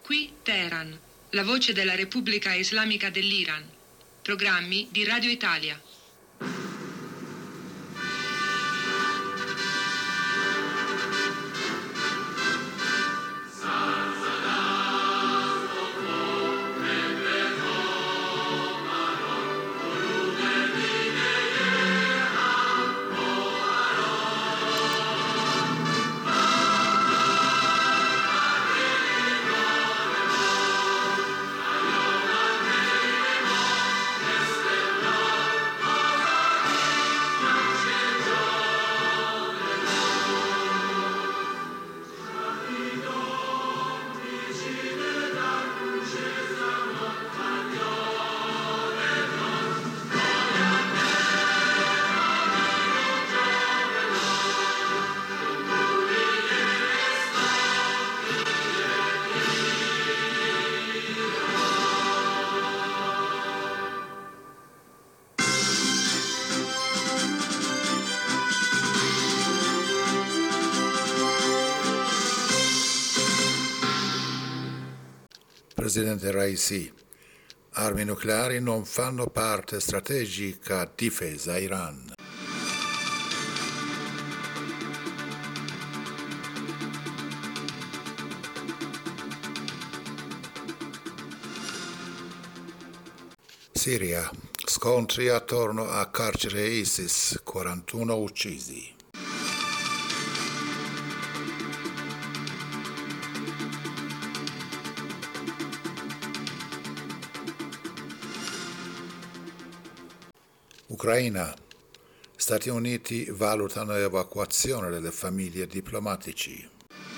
Qui Teheran, la voce della Repubblica Islamica dell'Iran. Programmi di Radio Italia. Presidente Raisi, armi nucleari non fanno parte strategica difesa Iran. Siria, scontri attorno a carcere ISIS, 41 uccisi. Ucraina. Stati Uniti valutano evacuazione delle famiglie diplomatici.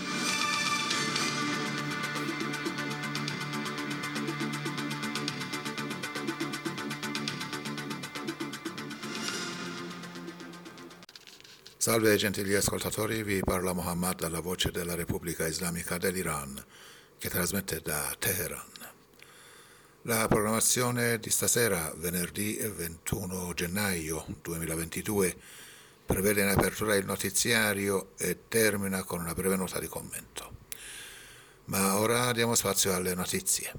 Salve gentili ascoltatori, vi parla Mohammad dalla voce della Repubblica Islamica dell'Iran, che trasmette da Teheran. La programmazione di stasera, venerdì 21 gennaio 2022, prevede in apertura il notiziario e termina con una breve nota di commento. Ma ora diamo spazio alle notizie.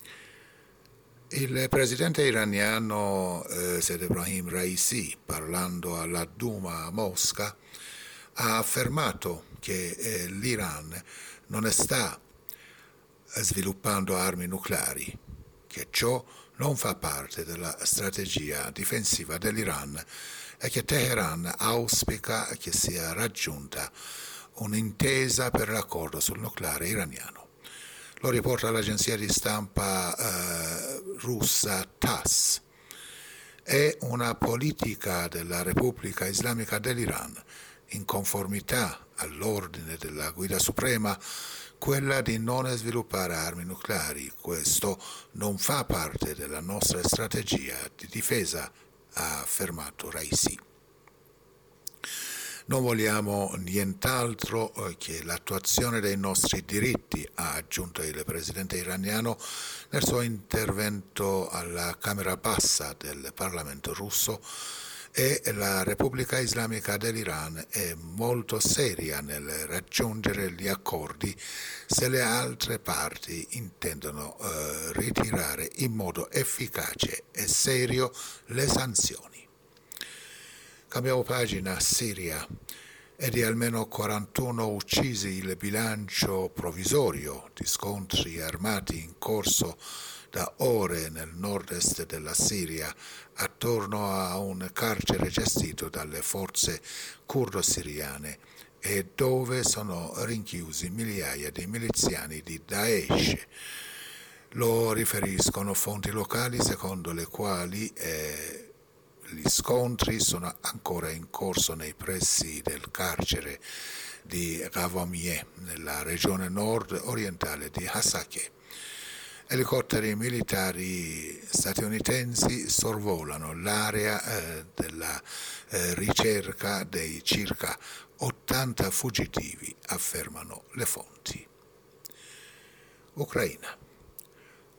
Il presidente iraniano Said Ebrahim Raisi, parlando alla Duma a Mosca, ha affermato che l'Iran non sta sviluppando armi nucleari, che ciò non fa parte della strategia difensiva dell'Iran e che Teheran auspica che sia raggiunta un'intesa per l'accordo sul nucleare iraniano. Lo riporta l'agenzia di stampa russa TASS. È una politica della Repubblica Islamica dell'Iran, in conformità all'ordine della Guida Suprema, quella di non sviluppare armi nucleari. Questo non fa parte della nostra strategia di difesa, ha affermato Raisi. Non vogliamo nient'altro che l'attuazione dei nostri diritti, ha aggiunto il presidente iraniano nel suo intervento alla Camera Bassa del Parlamento russo, e la Repubblica Islamica dell'Iran è molto seria nel raggiungere gli accordi se le altre parti intendono ritirare in modo efficace e serio le sanzioni. Cambiamo pagina. Siria. È di almeno 41 uccisi il bilancio provvisorio di scontri armati in corso da ore nel nord-est della Siria, attorno a un carcere gestito dalle forze curdo-siriane e dove sono rinchiusi migliaia di miliziani di Daesh. Lo riferiscono fonti locali, secondo le quali gli scontri sono ancora in corso nei pressi del carcere di Ghavamie, nella regione nord-orientale di Hasakeh. Elicotteri militari statunitensi sorvolano l'area della ricerca dei circa 80 fuggitivi, affermano le fonti. Ucraina.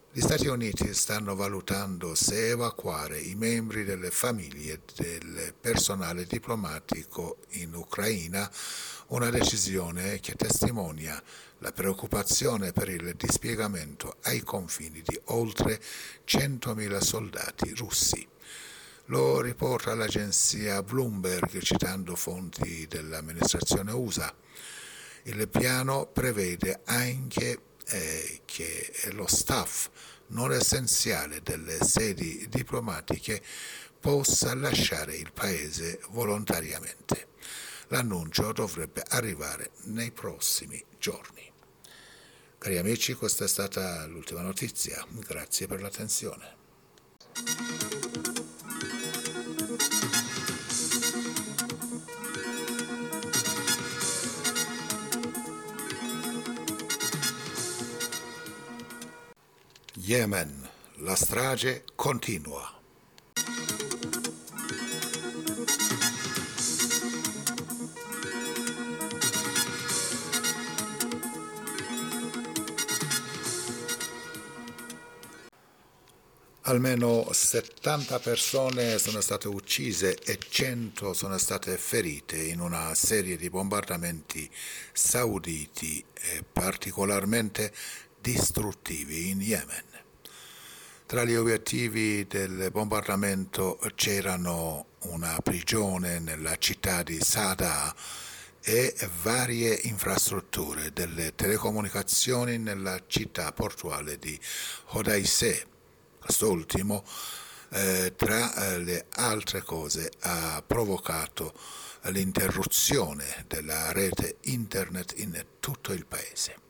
Gli Stati Uniti stanno valutando se evacuare i membri delle famiglie del personale diplomatico in Ucraina, una decisione che testimonia la preoccupazione per il dispiegamento ai confini di oltre 100.000 soldati russi. Lo riporta l'agenzia Bloomberg citando fonti dell'amministrazione USA. Il piano prevede anche che lo staff non essenziale delle sedi diplomatiche possa lasciare il paese volontariamente. L'annuncio dovrebbe arrivare nei prossimi giorni. Cari amici, questa è stata l'ultima notizia. Grazie per l'attenzione. Yemen, la strage continua. Almeno 70 persone sono state uccise e 100 sono state ferite in una serie di bombardamenti sauditi particolarmente distruttivi in Yemen. Tra gli obiettivi del bombardamento c'erano una prigione nella città di Sa'ada e varie infrastrutture delle telecomunicazioni nella città portuale di Hodeiseh. Quest'ultimo, tra le altre cose, ha provocato l'interruzione della rete internet in tutto il paese.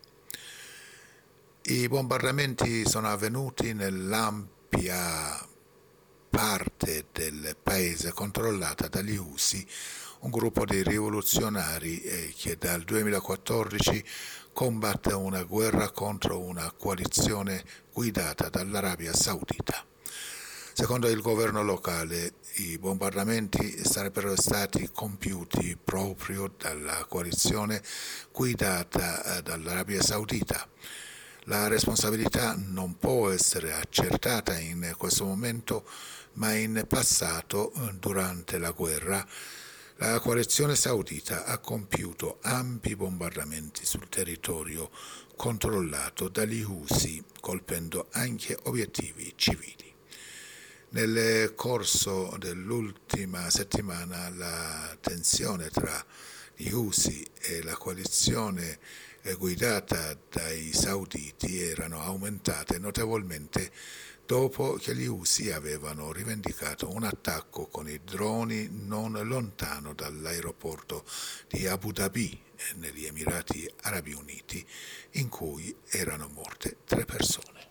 I bombardamenti sono avvenuti nell'ampia parte del paese controllata dagli Houthi, un gruppo di rivoluzionari che dal 2014 combatte una guerra contro una coalizione guidata dall'Arabia Saudita. Secondo il governo locale, i bombardamenti sarebbero stati compiuti proprio dalla coalizione guidata dall'Arabia Saudita. La responsabilità non può essere accertata in questo momento, ma in passato, durante la guerra, la coalizione saudita ha compiuto ampi bombardamenti sul territorio controllato dagli Houthi, colpendo anche obiettivi civili. Nel corso dell'ultima settimana la tensione tra gli Houthi e la coalizione guidata dai sauditi erano aumentate notevolmente dopo che gli Houthi avevano rivendicato un attacco con i droni non lontano dall'aeroporto di Abu Dhabi, negli Emirati Arabi Uniti, in cui erano morte 3 persone.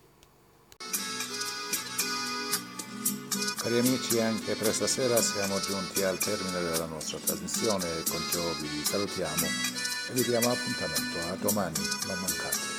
Cari amici, anche per stasera siamo giunti al termine della nostra trasmissione, con ciò vi salutiamo e vi diamo appuntamento a domani, non mancate.